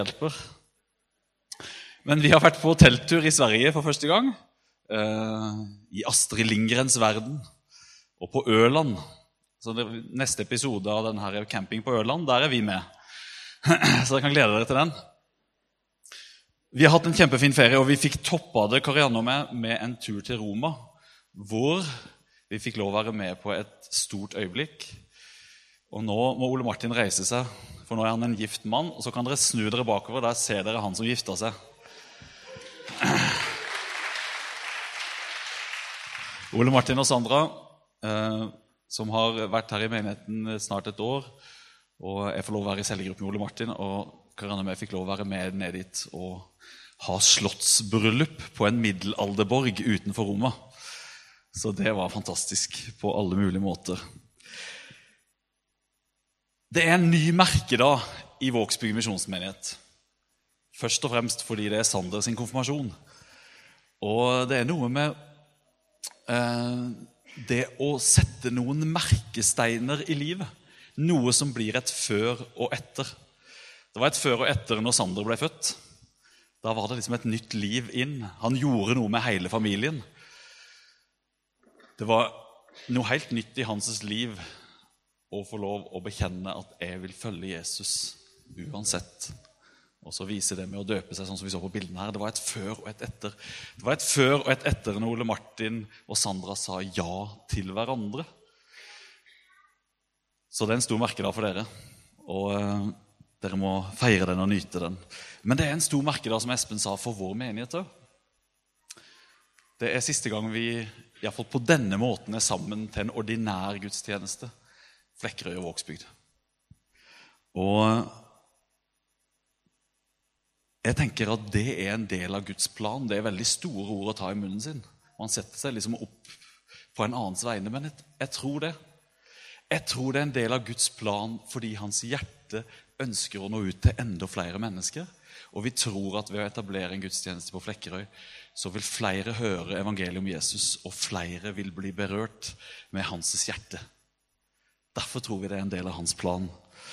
hjelper. Men vi har vært på telttur i Sverige for første gang, i Astrid Lindgrens verden, og på Øland. Så neste episode av denne camping på Øland, der vi med. Så dere kan glede dere til den. Vi har hatt en kjempefin ferie, og vi fikk toppet det, Karianne og meg, med en tur til Roma, hvor vi fikk lov å være med på et stort øyeblikk. Og nå må Ole Martin reise seg, for nå er han en gift mann, og så kan dere snu dere bakover, der ser dere han som gifter seg. Ole Martin og Sandra, som har vært her i menigheten snart et år, og jeg får lov å være i cellegruppen med Ole Martin, og Karianne og jeg fikk lov å være med ned dit og ha slottsbryllup på en middelalderborg utenfor Roma. Så det var fantastisk på alle mulige måter. Det er en ny merkedag i Vågsbygd misjonsmenighet. Først og fremst fordi det er Sander sin konfirmasjon. Og det er noe med det å sette noen merkesteiner i livet. Noe som blir et før og etter. Det var et før og etter når Sander ble født. Da var det liksom et nytt liv inn. Han gjorde noe med hele familien. Det var noe helt nytt i hans liv å få lov å bekjenne at jeg vil følge Jesus uansett. Og så vise det med å døpe seg sånn som vi så på bildene her. Det var et før og et etter. Det var et før og et etter når Ole Martin og Sandra sa ja til hverandre. Så det er en stor merkedag for dere. Og dere må feire den og nyte den. Men det er en stor merkedag, som Espen sa, for vår menighet også. Det er siste gang vi, i hvert fall på denne måten, er sammen til en ordinær gudstjeneste. Flekkerøy og Vågsbygd. Og jeg tenker at det er en del av Guds plan. Det er veldig store ord å ta i munnen sin. Man setter seg liksom opp på en annens vegne, men jeg tror det. Jeg tror det er en del av Guds plan fordi hans hjerte ønsker å nå ut til enda flere mennesker. Og vi tror at ved å etablere en gudstjeneste på Flekkerøy, så vil flere høre evangeliet om Jesus, og flere vil bli berørt med hans hjerte. Derfor tror vi det er en del av hans plan.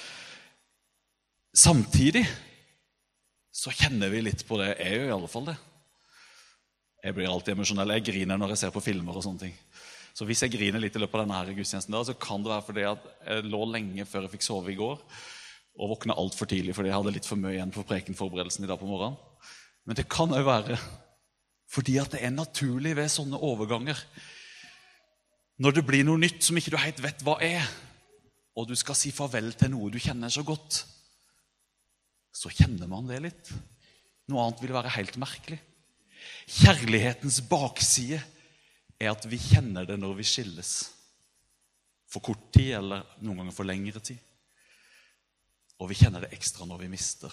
Samtidig så kjenner vi litt på det. Jeg gjør i alle fall det. Jeg blir alltid emosjonell. Jeg griner når jeg ser på filmer og sånne ting. Så hvis jeg griner litt i løpet av denne gudstjenesten da, så kan det være fordi at jeg lå lenge før jeg fikk sove i går, og våkne alt for tidlig, fordi jeg hadde litt for mye igjen på prekenforberedelsen i dag på morgenen. Men det kan jo være fordi at det er naturlig ved sånne overganger. Når det blir noe nytt som ikke du helt vet hva er, og du skal si farvel til noe du kjenner så godt, så kjenner man det litt. Noe annet vil være helt merkelig. Kjærlighetens bakside er at vi kjenner det når vi skilles. For kort tid, eller noen ganger for lengre tid. Og vi kjenner det ekstra når vi mister.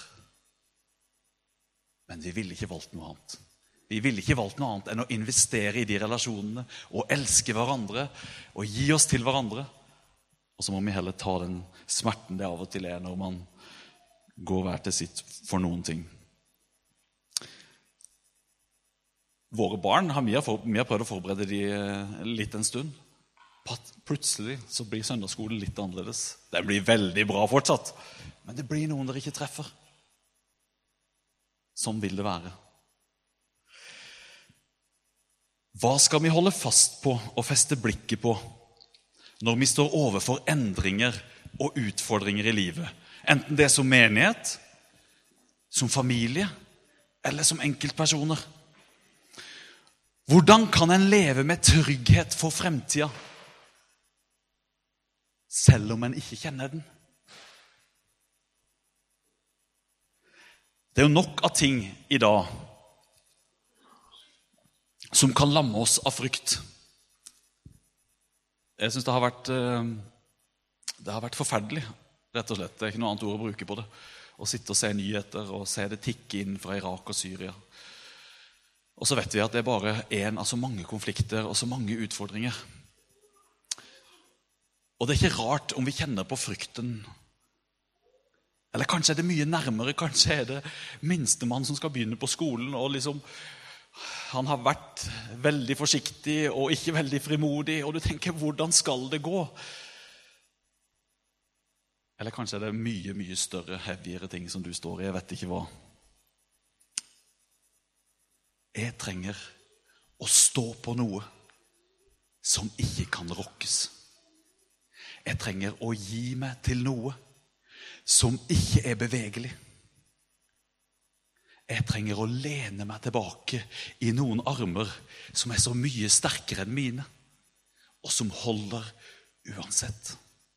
Men vi ville ikke valgt noe annet. Vi ville ikke valgt noe annet enn å investere i de relasjonene, og elske hverandre, og gi oss til hverandre. Og så må vi heller ta den smerten det av og til er når man går hver til sitt for noen ting. Våre barn har vi har prøvd å forberede de litt en stund. Plutselig så blir søndagsskolen litt annerledes. Den blir veldig bra fortsatt, men det blir noen dere ikke treffer. Sånn vil det være. Hva skal vi holde fast på og feste blikket på når vi står overfor endringer og utfordringer i livet? Enten det er som menighet, som familie eller som enkeltpersoner. Hvordan kan en leve med trygghet for fremtiden, selv om en ikke kjenner den? Det er jo nok av ting i dag som kan lamme oss av frykt. Jeg synes det har vært forferdelig, rett og slett. Det er ikke noe annet ord å bruke på det. Å sitte og se nyheter og se det tikke inn fra Irak og Syria. Og så vet vi at det er bare en av så mange konflikter og så mange utfordringer. Og det er ikke rart om vi kjenner på frykten. Eller kanskje er det mye nærmere, kanskje er det minstemann som skal begynne på skolen, og liksom, han har vært veldig forsiktig og ikke veldig frimodig, og du tenker, hvordan skal det gå? Eller kanskje det mye, mye større, heavyere ting som du står i. Jeg vet ikke hva. Jeg trenger å stå på noe som ikke kan rokkes. Jeg trenger å gi meg til noe som ikke er bevegelig. Jeg trenger å lene meg tilbake i noen armer som er så mye sterkere enn mine, og som holder uansett.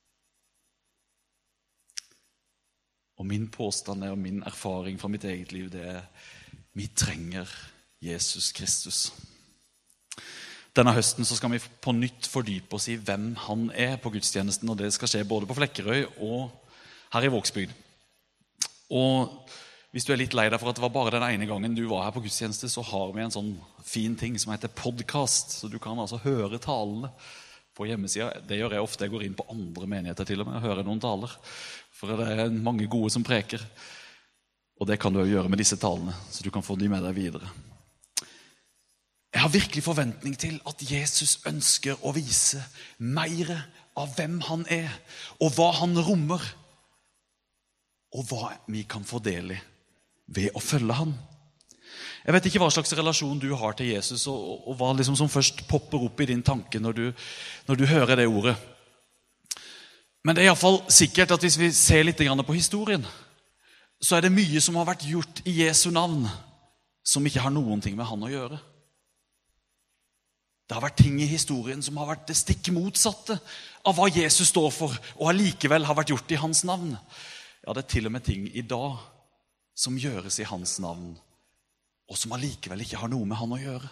Og min påstand og min erfaring fra mitt eget liv, det er vi trenger Jesus Kristus. Denne høsten så skal vi på nytt fordype oss i hvem han er på gudstjenesten, og det skal skje både på Flekkerøy og her i Vågsbygd. Og hvis du er litt lei deg for at det var bare den ene gangen du var her på gudstjeneste, så har vi en sånn fin ting som heter podcast, så du kan altså høre talene på hjemmesiden. Det gjør jeg ofte, jeg går inn på andre menigheter til og med og hører noen taler, for det er mange gode som preker. Og det kan du jo gjøre med disse talene, så du kan få de med deg videre. Jeg har virkelig forventning til at Jesus ønsker å vise mer av hvem han er, og hva han rommer, og hva vi kan få del i ved å følge han. Jeg vet ikke hva slags relasjon du har til Jesus, og hva liksom som først popper opp i din tanke når du hører det ordet. Men det er i hvert fall sikkert at hvis vi ser litt på historien, så er det mye som har vært gjort i Jesu navn, som ikke har noen ting med han å gjøre. Det har vært ting i historien som har vært det stikk motsatte av hva Jesus står for, og allikevel har vært gjort i hans navn. Ja, det er til og med ting i dag som gjøres i hans navn, og som allikevel ikke har noe med han å gjøre.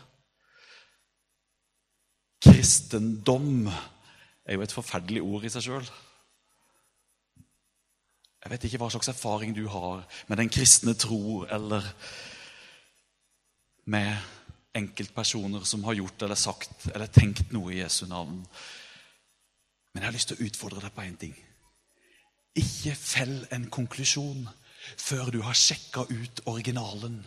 Kristendom er jo et forferdelig ord i seg selv. Jeg vet ikke hva slags erfaring du har med den kristne tro, eller med enkeltpersoner som har gjort eller sagt eller tenkt noe i Jesu navn. Men jeg har lyst til å utfordre deg på en ting. Ikke fell en konklusjon før du har sjekket ut originalen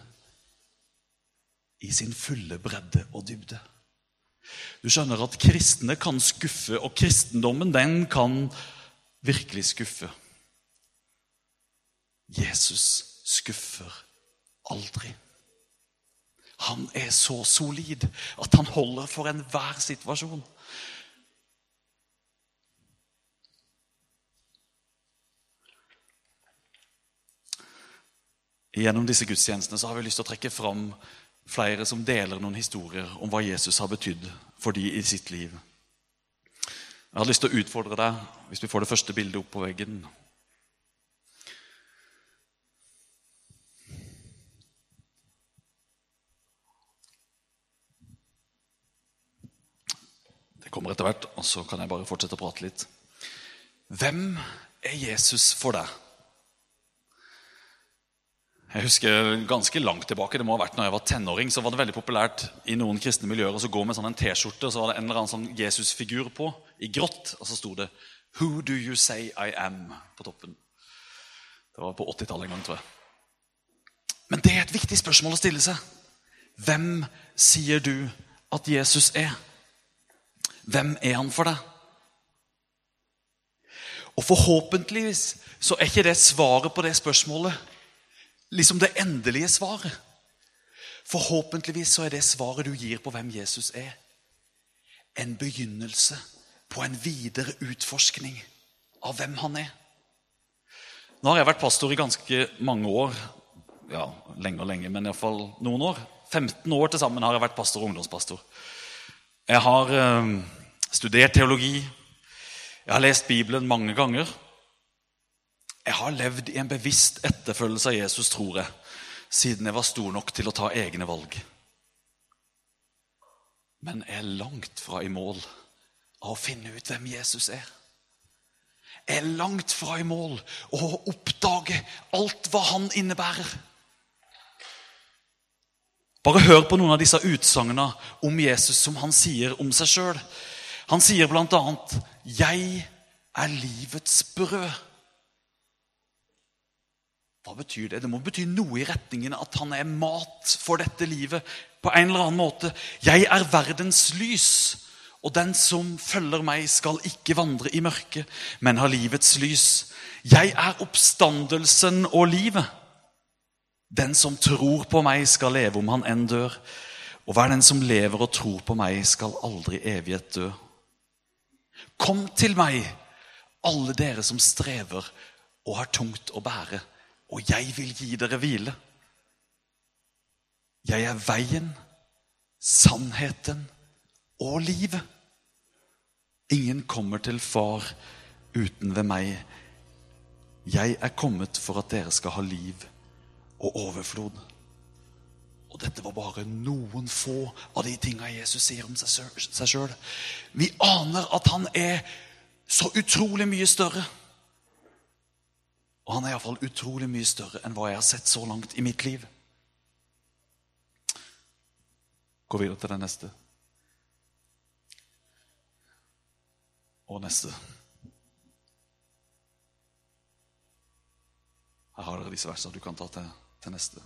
i sin fulle bredde og dybde. Du skjønner at kristne kan skuffe, og kristendommen den kan virkelig skuffe. Jesus skuffer aldri. Han er så solid at han holder for enhver situasjon. Gjennom disse gudstjenestene så har vi lyst til å trekke fram flere som deler noen historier om hva Jesus har betydd for de i sitt liv. Jeg har lyst til å utfordre deg, hvis vi får det første bildet opp på veggen. Det kommer etter hvert, og så kan jeg bare fortsette å prate litt. Hvem er Jesus for deg? Jeg husker ganske langt tilbake, det må ha vært når jeg var tenåring, så var det veldig populært i noen kristne miljøer å gå med sånn en t-skjorte, og så var det en eller annen sånn Jesus-figur på, i grått, og så stod det «Who do you say I am?» på toppen. Det var på 80-tallet en gang, tror jeg. Men det er et viktig spørsmål å stille seg. Hvem sier du at Jesus er? Hvem er han for deg? Og forhåpentligvis så er ikke det svaret på det spørsmålet liksom det endelige svaret. Forhåpentligvis så er det svaret du gir på hvem Jesus er en begynnelse på en videre utforskning av hvem han er. Nå har jeg vært pastor i ganske mange år. Ja, lenge og lenge, men i hvert fall noen år. 15 år til sammen har jeg vært pastor og ungdomspastor. Jeg har studert teologi. Jeg har lest Bibelen mange ganger. Jeg har levd i en bevisst etterfølgelse av Jesus, tror jeg, siden jeg var stor nok til å ta egne valg. Men jeg er langt fra i mål av å finne ut hvem Jesus er. Jeg er langt fra i mål å oppdage alt hva han innebærer. Bare hør på noen av disse utsagnene om Jesus som han sier om seg selv. Han sier blant annet, «Jeg er livets brød». Hva betyr det? Det må bety noe i retningen at han er mat for dette livet på en eller annen måte. «Jeg er verdens lys». Og den som følger meg skal ikke vandre i mørke, men ha livets lys. Jeg oppstandelsen og livet. Den som tror på meg skal leve om han enn dør. Og hver den som lever og tror på meg skal aldri evighet dø. Kom til meg, alle dere som strever og har tungt å bære, og jeg vil gi dere hvile. Jeg veien, sannheten og livet. Ingen kommer til far uten ved meg. Jeg kommet for at dere skal ha liv og overflod. Og dette var bare noen få av de tingene Jesus sier om seg selv. Vi aner at han så utrolig mye større. Og han I hvert fall utrolig mye større enn hva jeg har sett så langt I mitt liv. Gå videre til den neste. Og neste. Her har dere disse versene du kan ta til neste.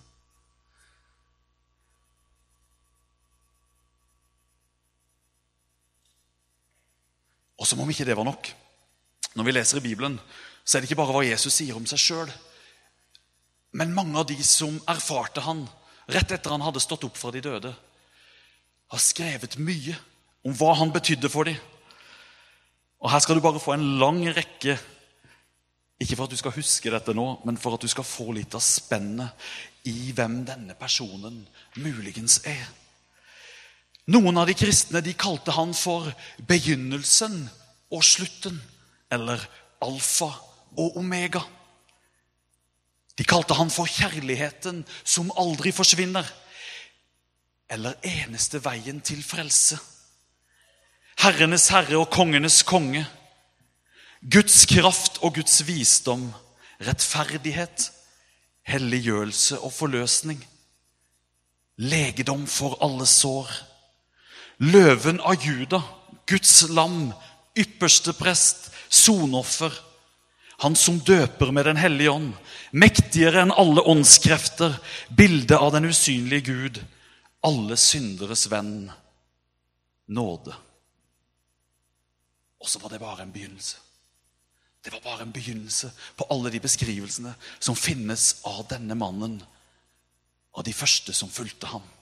Og som om ikke det var nok. Når vi leser I Bibelen, så det ikke bare hva Jesus sier om seg selv, men mange av de som erfarte han, rett etter han hadde stått opp fra de døde, har skrevet mye om hva han betydde for dem. Og her skal du bare få en lang rekke, ikke for at du skal huske dette nå, men for at du skal få litt av spennet I hvem denne personen muligens Noen av de kristne, de kalte han for begynnelsen og slutten, eller alfa og omega. De kalte han for kjærligheten som aldri forsvinner, eller eneste veien til frelse. Herrenes herre og kongenes konge. Guds kraft og Guds visdom, rettferdighet, helliggjørelse og forløsning. Legedom for alle sår. Løven av Juda, Guds lam, ypperste prest, sonoffer. Han som døper med den hellige ånd, mektigere enn alle åndskrefter, bilde av den usynlige Gud, alle synderes venn, nåde. Og så var det bare en begynnelse. Det var bare en begynnelse på alle de beskrivelsene som finnes av denne mannen, av de første som fulgte ham.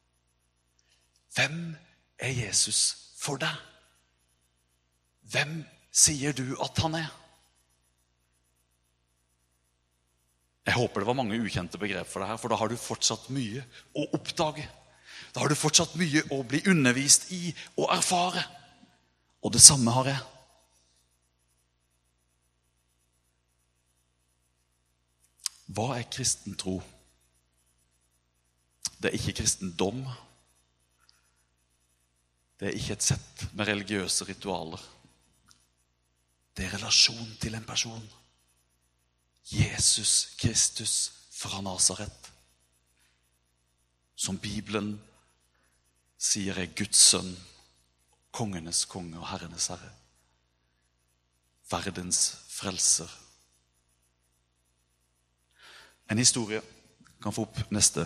Hvem Jesus for deg? Hvem sier du at han Jeg håper det var mange ukjente begrep for deg her, for da har du fortsatt mye å oppdage. Da har du fortsatt mye å bli undervist I og erfare. Og det samme har jeg. Hva kristen tro? Det ikke kristendom. Det ikke et sett med religiøse ritualer. Det relasjon til en person. Jesus Kristus fra Nazaret. Som Bibelen sier Guds sønn, kongenes konge og herrenes herre. Verdens frelser. En historie kan få opp neste.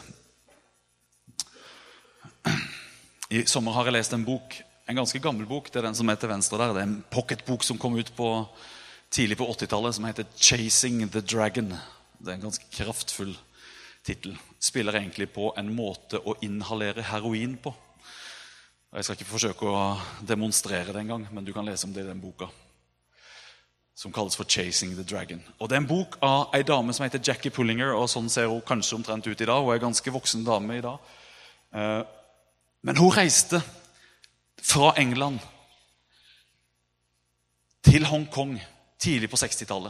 I sommer har jeg lest en bok, en ganske gammel bok, det den som til venstre der. Det en pocketbok som kom ut tidlig på 80-tallet, som heter Chasing the Dragon. Det en ganske kraftfull titel. Spiller egentlig på en måte å inhalere heroin på. Jeg skal ikke forsøke å demonstrere det en gang, men du kan lese om det I den boka, som kalles for Chasing the Dragon. Og det en bok av en dame som heter Jackie Pullinger, og sånn ser hun kanskje omtrent ut I dag. Hun en ganske voksen dame I dag. Men hun reiste fra England til Hongkong tidlig på 60-tallet.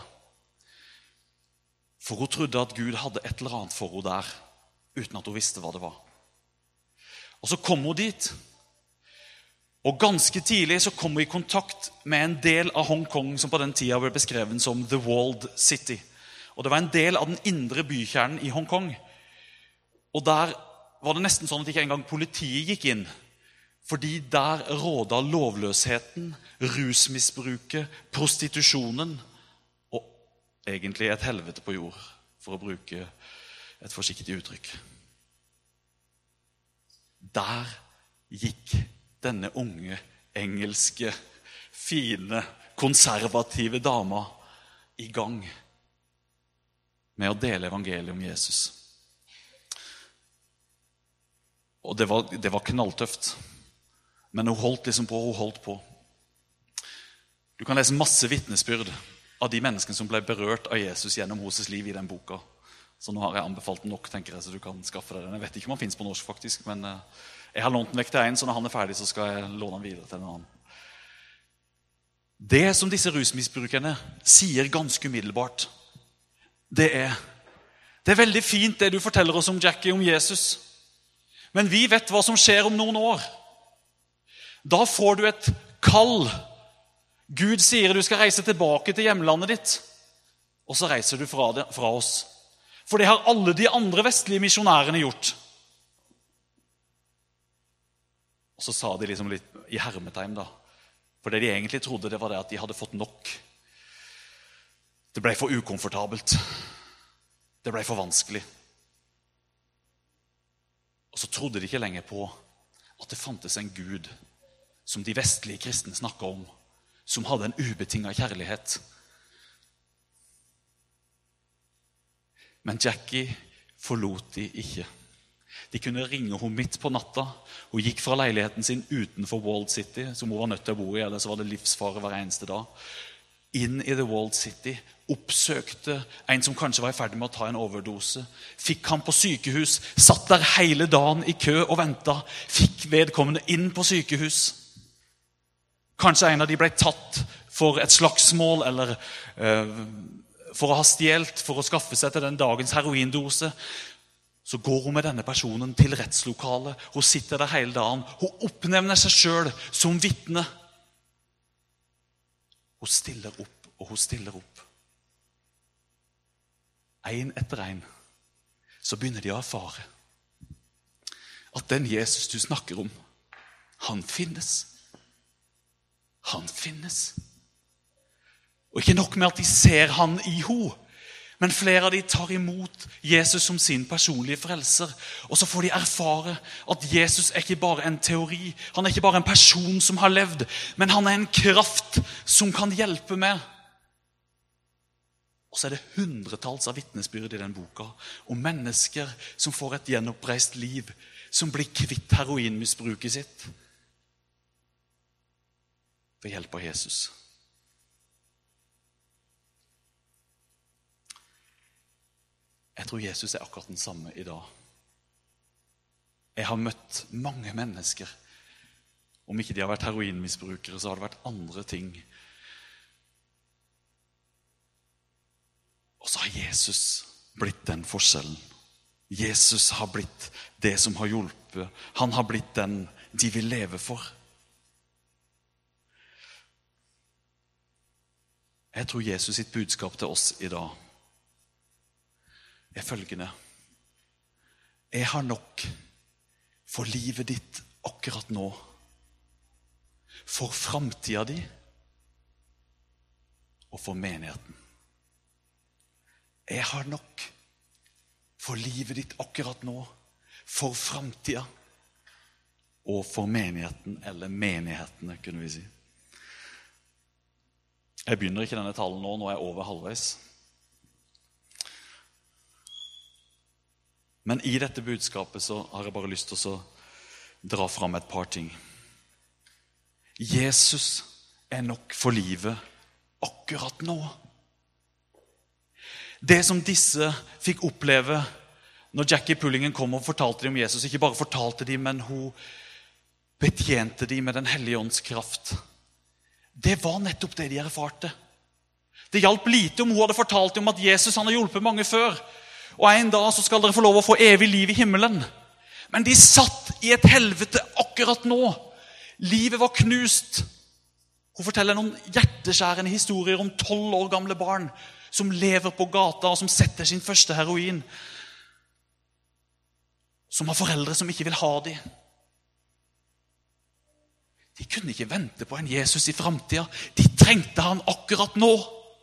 For hun trodde at Gud hadde et eller annet for henne der, uten at hun visste hva det var. Og så kom hun dit, og ganske tidlig så kom hun I kontakt med en del av Hongkong som på den tiden ble beskrevet som The Walled City. Og det var en del av den indre bykjernen I Hongkong. Og der var det nesten sånn at ikke engang politiet gikk inn, fordi der råda lovløsheten, rusmisbruket, prostitusjonen, og egentlig et helvete på jord, for å bruke et forsiktig uttrykk. Der gikk denne unge engelske, fine, konservative dama i gang med å dele evangeliet om Jesus. Og det var knalltøft. Men hun holdt liksom på, hun holdt på. Du kan lese masse vitnesbyrd av de menneskene som ble berørt av Jesus gjennom hennes liv i den boka. Så nå har jeg anbefalt den nok, tenker jeg, så du kan skaffe deg den. Jeg vet ikke om den finnes på norsk faktisk, men jeg har lånt den vekk til en, så når han er ferdig så skal jeg låne den videre til en annen. Det som disse rusmisbrukerne sier ganske umiddelbart, det er veldig fint det du forteller oss om Jackie, om Jesus. Men vi vet hva som skjer om noen år. Da får du et kall. Gud sier du skal reise tilbake til hjemlandet ditt, og så reiser du fra oss. For det har alle de andre vestlige misjonærene gjort. Og så sa de liksom litt i hermetegn da. For det de egentlig trodde, det var det at de hadde fått nok. Det ble for ukomfortabelt. Det ble for vanskelig. Og så trodde de ikke lenger på at det fantes en Gud som de vestlige kristne snakket om, som hadde en ubetinget kjærlighet. Men Jackie forlot de ikke. De kunne ringe henne midt på natta. Hun gikk fra leiligheten sin utenfor Walled City, som hun var nødt til å bo i, eller så var det livsfare hver eneste dag. Inn i The Walled City, oppsøkte en som kanskje var i ferd med å ta en overdose. Fikk han på sykehus, satt der hele dagen i kø og ventet. Fikk vedkommende inn på sykehus. Kanskje en av de ble tatt for et slagsmål, eller for å ha stjelt, for å skaffe seg til den dagens heroindose. Så går hun med denne personen til rettslokalet. Hun sitter der hele dagen. Hun oppnevner seg selv som vitne. Hun stiller opp, og hun stiller opp. En etter en, så begynner de å erfare at den Jesus du snakker om, han finnes. Han finnes. Og ikke nok med at de ser han i henne, men flere av de tar imot Jesus som sin personlige frelser. Og så får de erfare at Jesus er ikke bare en teori. Han er ikke bare en person som har levd, men han er en kraft som kan hjelpe med. Og så er det hundretalls av vitnesbyrd i den boka om mennesker som får et gjenoppreist liv, som blir kvitt heroinmisbruket sitt ved hjelp av Jesus. Jeg tror Jesus er akkurat den samme i dag. Jeg har møtt mange mennesker. Om ikke de har vært heroinmisbrukere, så har det vært andre ting. Og så har Jesus blitt den forskjellen. Jesus har blitt det som har hjulpet. Han har blitt den de vil leve for. Jeg tror Jesus sitt budskap til oss i dag er følgende. Jeg har nok for livet ditt akkurat nå, for fremtiden din og for menigheten. Jeg har nok for livet ditt akkurat nå, for fremtiden og for menigheten, eller menighetene, kunne vi si. Jeg begynner ikke denne talen nå er jeg over halvveis. Men i dette budskapet så har jeg bare lyst til å dra fram et par ting. Jesus er nok for livet akkurat nå. Det som disse fikk oppleve når Jackie Pullingen kom og fortalte dem om Jesus, ikke bare fortalte dem, men hun betjente dem med den hellige ånds kraft. Det var nettopp det de erfarte. Det hjalp lite om hun hadde fortalt dem om at Jesus han har hjulpet mange før, og en dag så skal dere få lov å få evig liv i himmelen. Men de satt i et helvete akkurat nå. Livet var knust. Hun forteller noen hjerteskjærende historier om 12 år gamle barn som lever på gata og som setter sin første heroin. Som har foreldre som ikke vil ha dem. De kunne ikke vente på en Jesus i fremtiden. De trengte han akkurat nå.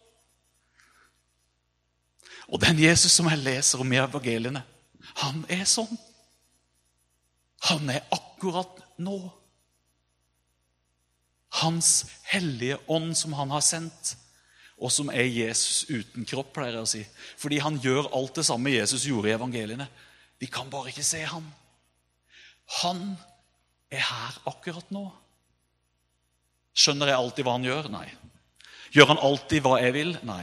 Og den Jesus som jeg leser om i evangeliene, han er sånn. Han er akkurat nå. Hans hellige ånd som han har sendt, og som Jesus uten kropp, pleier jeg å si. Fordi han gjør alt det samme Jesus gjorde i evangeliene. Vi kan bare ikke se han. Han her akkurat nå. Skjønner jeg alltid hva han gjør? Nei. Gjør han alltid hva jeg vil? Nei.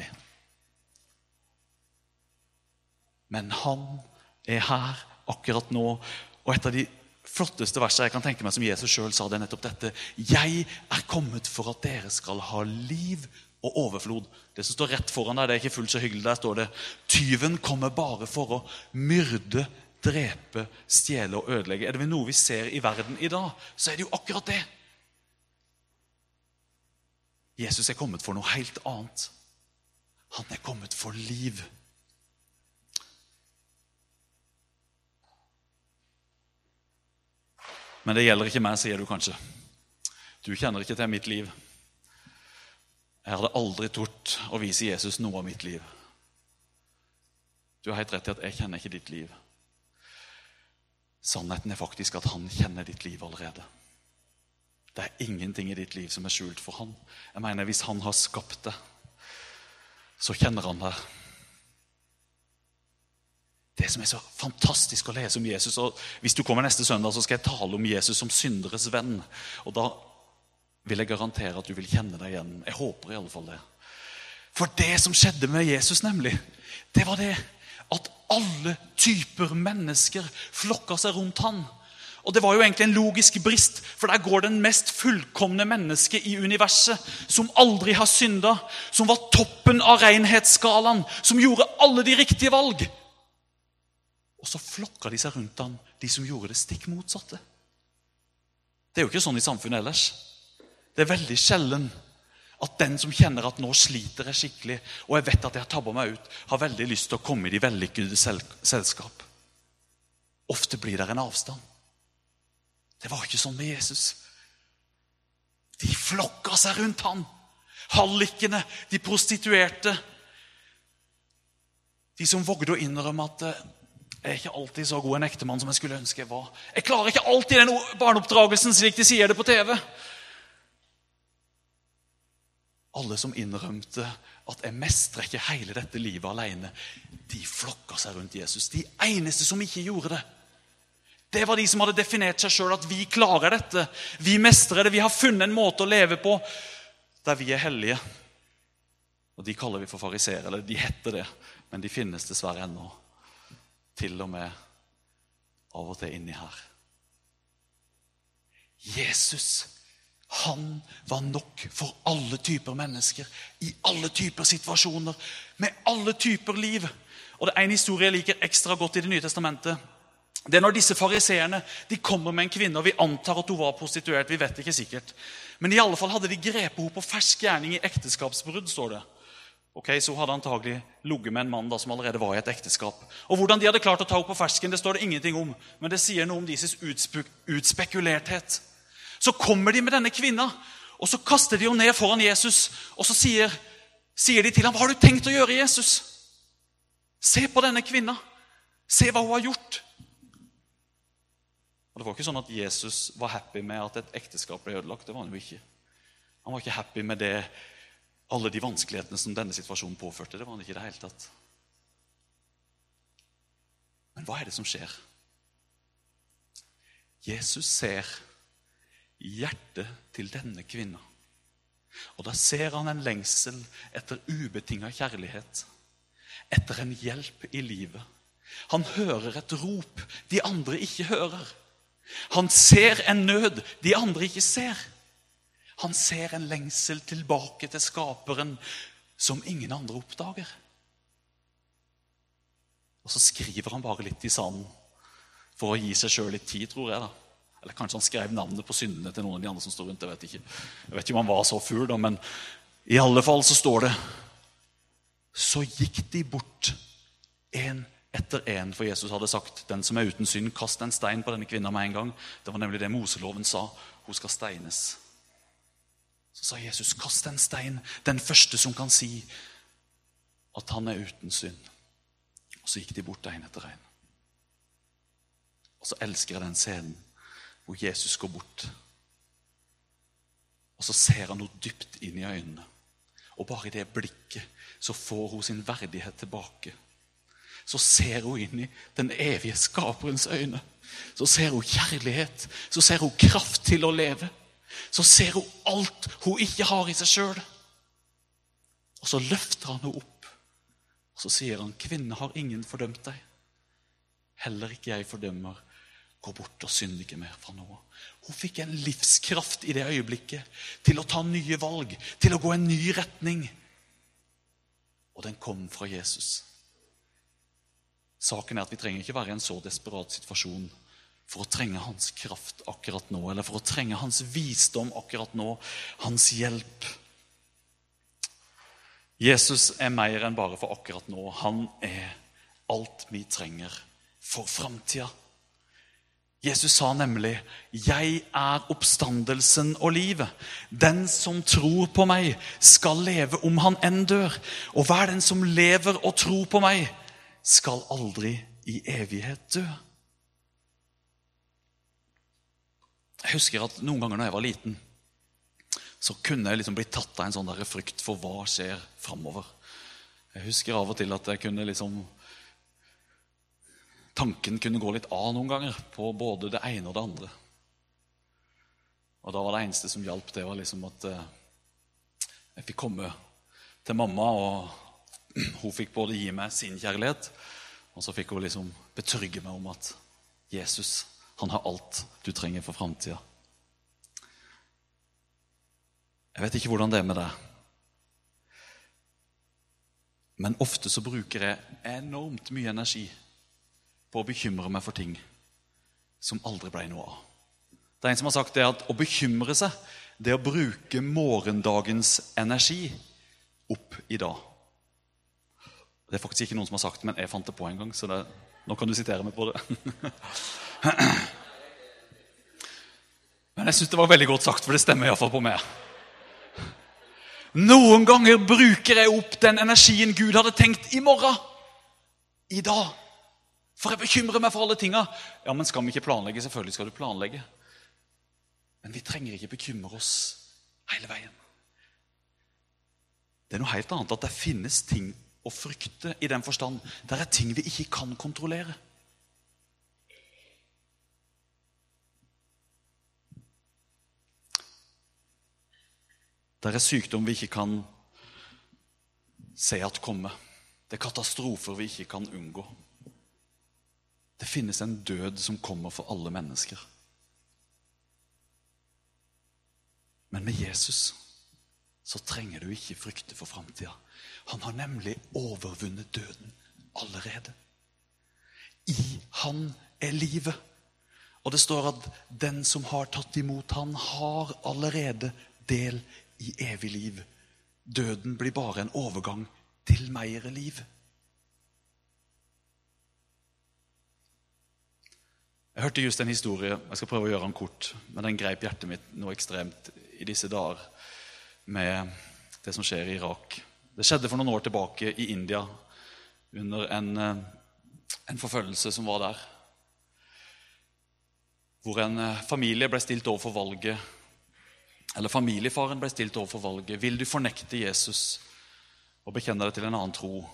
Men han her akkurat nå, og et av de flotteste verset jeg kan tenke meg som Jesus selv sa, det nettopp dette: jeg kommet for at dere skal ha liv og overflod. Det som står rett foran deg, det ikke fullt så hyggelig. Der står det: tyven kommer bare for å myrde, drepe, stjele og ødelegge. Er det noe vi ser i verden i dag, så er det jo akkurat det. Jesus kommet for noe helt annet. Han kommet for liv. Men det gjelder ikke meg, sier du kanskje. Du kjenner ikke til mitt liv. Jeg hadde aldri tort å vise Jesus noe av mitt liv. Du har helt rett i at jeg kjenner ikke ditt liv. Sannheten faktisk at han kjenner ditt liv allerede. Det ingenting i ditt liv som skjult for han. Jeg mener, hvis han har skapt det, så kjenner han det. Det som så fantastisk å lese om Jesus, og hvis du kommer neste søndag, så skal jeg tale om Jesus som synderes venn. Og da vil jeg garantere at du vil kjenne deg igjen. Jeg håper i alle fall det. For det som skjedde med Jesus nemlig, det var det at alle typer mennesker flokket seg rundt han. Og det var jo egentlig en logisk brist, for der går den mest fullkomne mennesket i universet, som aldri har syndet, som var toppen av renhetsskalaen, som gjorde alle de riktige valg. Og så flokket de seg rundt han, de som gjorde det stikk motsatte. Det jo ikke sånn i samfunnet ellers. Det veldig sjelden at den som kjenner at nå sliter jeg skikkelig, og jeg vet at jeg har tabbet meg ut, har veldig lyst til å komme i de vellykkede selskap. Ofte blir det en avstand. Det var ikke sånn med Jesus. De flokket seg rundt han. Hallikkene, de prostituerte, de som vågde å innrømme at jeg ikke alltid så god en ektemann som jeg skulle ønske jeg var. Jeg klarer ikke alltid den barneoppdragelsen slik de sier det på TV. Alle som innrømte at jeg mestrer ikke hele dette livet alene, de flokket seg rundt Jesus. De eneste som ikke gjorde det, det var de som hadde definert seg selv at vi klarer dette. Vi mestrer det, vi har funnet en måte å leve på der vi hellige. Og de kaller vi for fariseere, eller de heter det, men de finnes dessverre ennå. Til og med av og til inni her. Jesus, han var nok for alle typer mennesker, i alle typer situasjoner, med alle typer liv. Og det en historie jeg liker ekstra godt i Det nye testamentet. Det når disse fariseerne, de kommer med en kvinne, og vi antar at hun var prostituert, vi vet ikke sikkert. Men i alle fall hadde de grepet henne på fersk gjerning i ekteskapsbrudd, står det. Ok, så hadde antagelig ligget med en mann da, som allerede var i et ekteskap. Og hvordan de hadde klart å ta opp på fersken, det står det ingenting om. Men det sier noe om deres utspekulerthet. Så kommer de med denne kvinna, og så kaster de henne ned foran Jesus. Og så sier de til ham: hva har du tenkt å gjøre, Jesus? Se på denne kvinna. Se hva hun har gjort. Og det var ikke sånn at Jesus var happy med at et ekteskap ble ødelagt. Det var han jo ikke. Han var ikke happy med det, alle de vanskelighetene som denne situasjonen påførte. Det var han ikke i det hele tatt. Men hva det som skjer? Jesus ser hjertet til denne kvinna. Og da ser han en lengsel etter ubetinget kjærlighet, etter en hjelp i livet. Han hører et rop de andre ikke hører. Han ser en nød de andre ikke ser. Han ser en lengsel tilbake til skaperen som ingen andre oppdager. Og så skriver han bare litt i sanden for å gi seg selv litt tid, tror jeg da. Eller kanskje han skrev navnet på syndene til noen av de andre som står rundt, jeg vet ikke. Jeg vet ikke om han var så full da, men i alle fall så står det: så gikk de bort en etter en, for Jesus hadde sagt: den som uten synd, kast en stein på denne kvinna med en gang. Det var nemlig det Moseloven sa, hun skal steines. Så sa Jesus: kast en stein, den første som kan si at han uten synd. Og så gikk de bort en etter en. Og så elsker jeg den scenen hvor Jesus går bort. Og så ser han noe dypt inn i øynene. Og bare i det blikket så får hun sin verdighet tilbake. Så ser hun inn i den evige skaperens øyne. Så ser hun kjærlighet. Så ser hun kraft til å leve. Så ser hun alt hun ikke har i seg selv. Og så løfter han henne opp. Og så sier han, kvinne, har ingen fordømt deg. Heller ikke jeg fordømmer. Gå bort og synd ikke mer fra nå. Hun fikk en livskraft i det øyeblikket til å ta nye valg, til å gå en ny retning. Og den kom fra Jesus. Saken at vi trenger ikke være i en så desperat situasjon for å trenge hans kraft akkurat nå, eller for å trenge hans visdom akkurat nå, hans hjelp. Jesus mer enn bare for akkurat nå. Han alt vi trenger for fremtiden. Jesus sa nemlig, jeg oppstandelsen og livet. Den som tror på meg skal leve om han enn dør. Og hver den som lever og tror på meg skal aldri i evighet dø. Jeg husker at noen ganger når jeg var liten, så kunne jeg liksom bli tatt av en sånn der frykt for hva skjer fremover. Jeg husker av og til at jeg kunne tanken kunne gå litt av noen ganger på både det ene og det andre. Og da var det eneste som hjalp, det var liksom at jeg fikk komme til mamma, og hun fikk både gi meg sin kjærlighet, og så fikk hun liksom betrygge meg om at Jesus, han har alt du trenger for fremtiden. Jeg vet ikke hvordan det med deg. Men ofte så bruker jeg enormt mye energi på å bekymre meg for ting som aldri ble noe av. Det en som har sagt det at å bekymre seg, det å bruke morgendagens energi opp i dag. Det faktisk ikke noen som har sagt, men jeg fant det på en gang, så nå kan du sitere meg på det. Men jeg synes det var veldig godt sagt, for det stemmer i hvert fall på meg. Noen ganger bruker jeg opp den energien Gud hadde tenkt i morgen, i dag. For jeg bekymrer meg for alle tingene. Ja, men skal vi ikke planlegge? Selvfølgelig skal du planlegge. Men vi trenger ikke bekymre oss hele veien. Det noe helt annet at det finnes ting å frykte i den forstand. Det ting vi ikke kan kontrollere. Det sykdom vi ikke kan se at komme. Det katastrofer vi ikke kan unngå. Det finnes en død som kommer for alle mennesker. Men med Jesus så trenger du ikke frykte for fremtiden. Han har nemlig overvunnet døden allerede. I han livet. Og det står at den som har tatt imot han har allerede del i evig liv. Døden blir bare en overgang til mer liv. Jeg hørte just en historie, jeg skal prøve å gjøre den kort, men den greip hjertet mitt noe ekstremt i disse dager med det som skjer i Irak. Det skjedde for noen år tilbake i India under en forfølgelse som var der, hvor en familie ble stilt overfor valget, eller familiefaren ble stilt overfor valget. Vil du fornekte Jesus og bekjenne deg til en annen tro?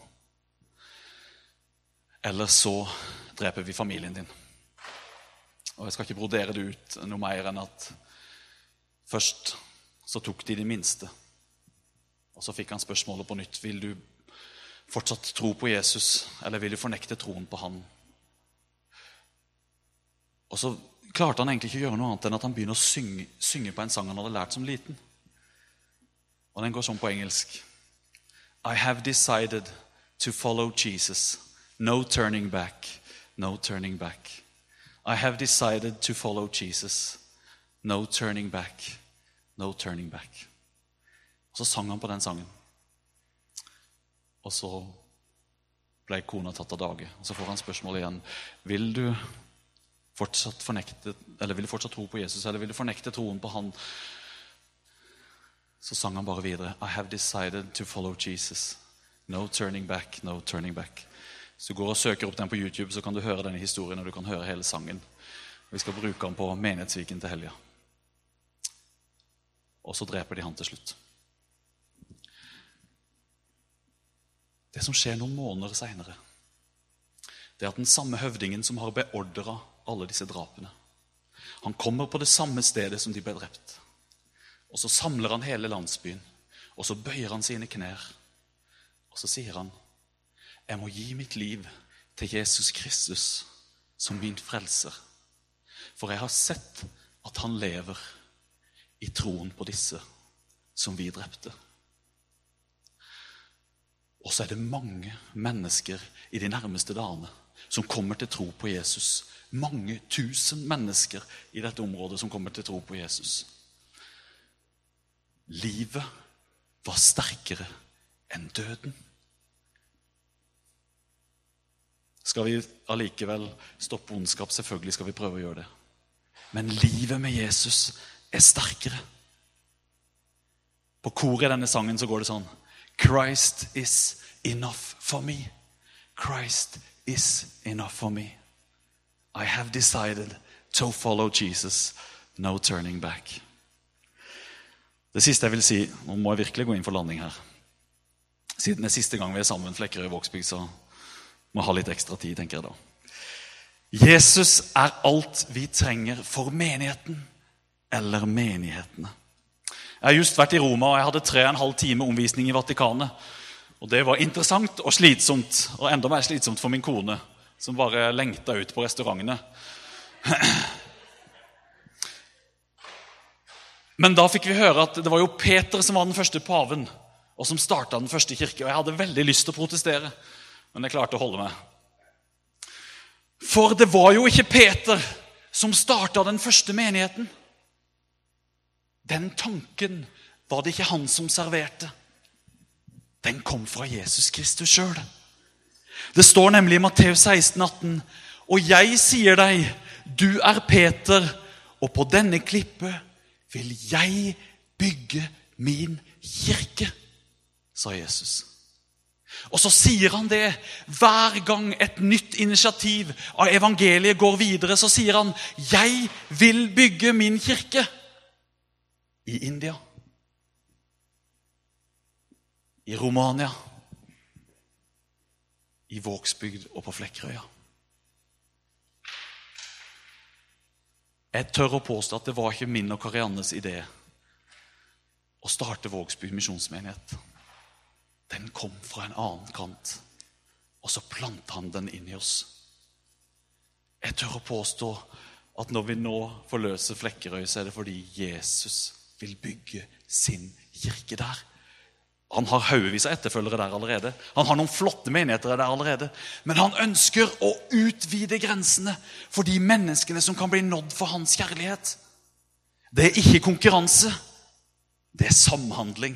Eller så dreper vi familien din. Og jeg skal ikke brodere det ut noe mer enn at først så tok de minste. Og så fikk han spørsmålet på nytt. Vil du fortsatt tro på Jesus, eller vil du fornekte troen på han? Og så klarte han egentlig ikke å gjøre noe annet enn at han begynner å synge på en sang han hadde lært som liten. Og den går sånn på engelsk. I have decided to follow Jesus. No turning back, no turning back. I have decided to follow Jesus. No turning back, no turning back. Og så sang han på den sangen. Og så ble kona tatt av dage. Og så får han spørsmål igjen. Vil du fortsatt tro på Jesus, eller vil du fornekte troen på han? Så sang han bare videre. I have decided to follow Jesus. No turning back, no turning back. Hvis du går og søker opp den på YouTube, så kan du høre denne historien, og du kan høre hele sangen. Vi skal bruke den på Menighetsviken til helga. og så dreper de han til slutt. Det som skjer noen måneder senere, det at den samme høvdingen som har beordret alle disse drapene, han kommer på det samme stedet som de ble drept. Og så samler han hele landsbyen, og så bøyer han sine knær, og så sier han, jeg må gi mitt liv til Jesus Kristus som min frelser, for jeg har sett at han lever i troen på disse som vi drepte. Og så er det mange mennesker i de nærmeste dagene som kommer til tro på Jesus. Mange tusen mennesker i dette området som kommer til tro på Jesus. Livet var sterkere enn døden. Skal vi allikevel stoppe ondskap? Selvfølgelig skal vi prøve å gjøre det. Men livet med Jesus er sterkere. På koret i denne sangen så går det sånn: Christ is enough for me. Christ is enough for me. I have decided to follow Jesus. No turning back. Det siste jeg vil si, nå må jeg virkelig gå inn for landing her. Siden det er siste gang vi er sammen Flekkerøy Vågsbygd, så må jeg ha litt ekstra tid, tenker jeg da. Jesus er alt vi trenger for menigheten, eller menighetene. Jeg har just vært i Roma, og jeg hadde 3,5 time omvisning i Vatikanet. Og det var interessant og slitsomt, og enda mer slitsomt for min kone, som bare lengta ut på restaurantene. Men da fikk vi høre at det var jo Peter som var den første paven, og som startet den første kirke, og jeg hadde veldig lyst til å protestere, men jeg klarte å holde meg. For det var jo ikke Peter som startet den første menigheten. Den tanken var det ikke han som serverte. Den kom fra Jesus Kristus selv. Det står nemlig i Matteus 16,18, og jeg sier deg, du er Peter, og på denne klippe vil jeg bygge min kirke, sa Jesus. Og så sier han det hver gang et nytt initiativ av evangeliet går videre, så sier han, jeg vil bygge min kirke i India, i Romania, i Vågsbygd og på Flekkerøya. Jeg tør å påstå at det var ikke min og Kariannes idé å starte Vågsbygd misjonsmenighet. Den kom fra en annen kant, og så plantet han den inn i oss. Jeg tør å påstå at når vi nå forløser Flekkerøy, så er det fordi Jesus vil bygge sin kirke der. Han har haugevis av etterfølgere der allerede. Han har noen flotte menigheter der allerede. Men han ønsker å utvide grensene for de menneskene som kan bli nådd for hans kjærlighet. Det er ikke konkurranse. Det er samhandling.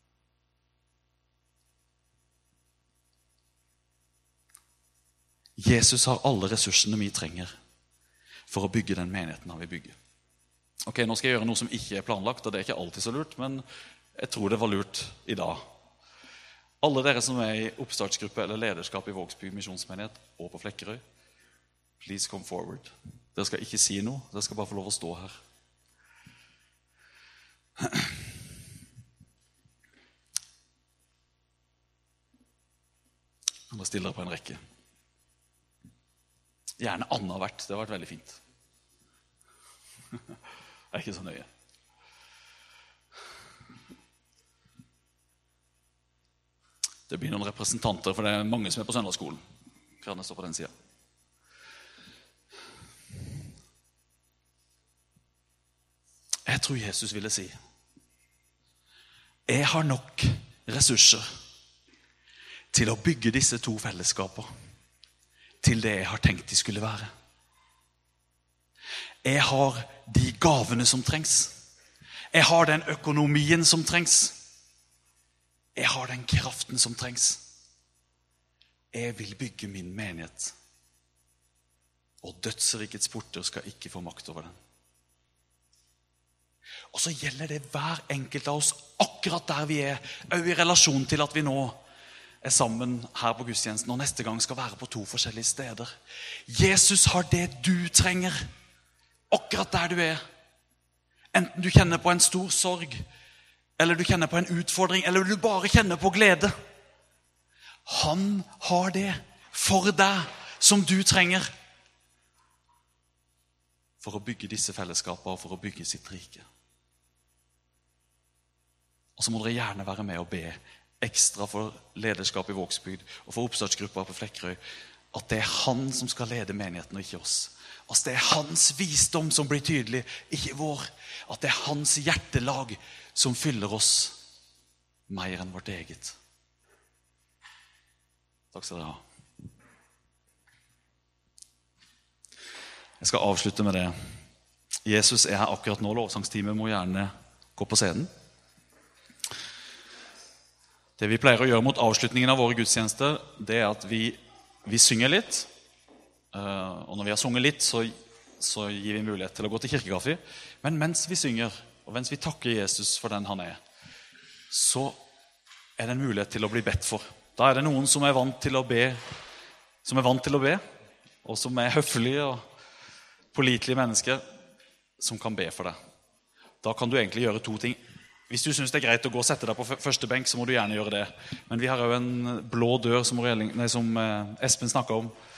Jesus har alle ressursene vi trenger for å bygge den menigheten han vil bygge. Ok, nå skal jeg gjøre noe som ikke er planlagt, og det er ikke alltid så lurt, men jeg tror det var lurt i dag. Alle dere som er i oppstartsgruppe eller lederskap i Vågsbygd misjonsmenighet og på Flekkerøy, please come forward. Dere skal ikke si noe, dere skal bare få lov å stå her. Nå stiller dere på en rekke. Gjerne Anna vært, det har vært veldig fint. Det er ikke så nøye. Det blir noen representanter, for det er mange som er på søndagsskolen. Kjærne står på den siden. Jeg tror Jesus ville si, jeg har nok ressurser til å bygge disse 2 fellesskaper til det jeg har tenkt de skulle være. Jeg har de gavene som trengs. Jeg har den økonomien som trengs. Jeg har den kraften som trengs. Jeg vil bygge min menighet. Og dødsrikets porter skal ikke få makt over den. Og så gjelder det hver enkelt av oss akkurat der vi er, og i relasjon til at vi nå er sammen her på gudstjenesten, og neste gang skal være på 2 forskjellige steder. Jesus har det du trenger, akkurat der du er. Enten du kjenner på en stor sorg, eller du kjenner på en utfordring, eller du bare kjenner på glede. Han har det for deg som du trenger for å bygge disse fellesskapene og for å bygge sitt rike. Og så må dere gjerne være med og be ekstra for lederskap i Vågsbygd og for oppstartsgrupper på Flekkerøy, at det er han som skal lede menigheten og ikke oss. At det er hans visdom som blir tydelig, ikke vår. At det er hans hjertelag som fyller oss mer enn vårt eget. Takk skal dere ha. Jeg skal avslutte med det. Jesus er her akkurat nå. Lovsangsteamet må gjerne gå på scenen. Det vi pleier å gjøre mot avslutningen av våre gudstjenester, det er at vi synger litt. Og når vi har sunget litt, så gir vi mulighet til å gå til kirkekaffe. Men mens vi synger, og mens vi takker Jesus for den han er, så er det en mulighet til å bli bedt for. Da er det noen som er vant til å be, og som er høflige og pålitelige mennesker, som kan be for deg. Da kan du egentlig gjøre 2 ting. Hvis du synes det er greit å gå og sette deg på første benk, så må du gjerne gjøre det. Men vi har jo en blå dør som Espen snakket om,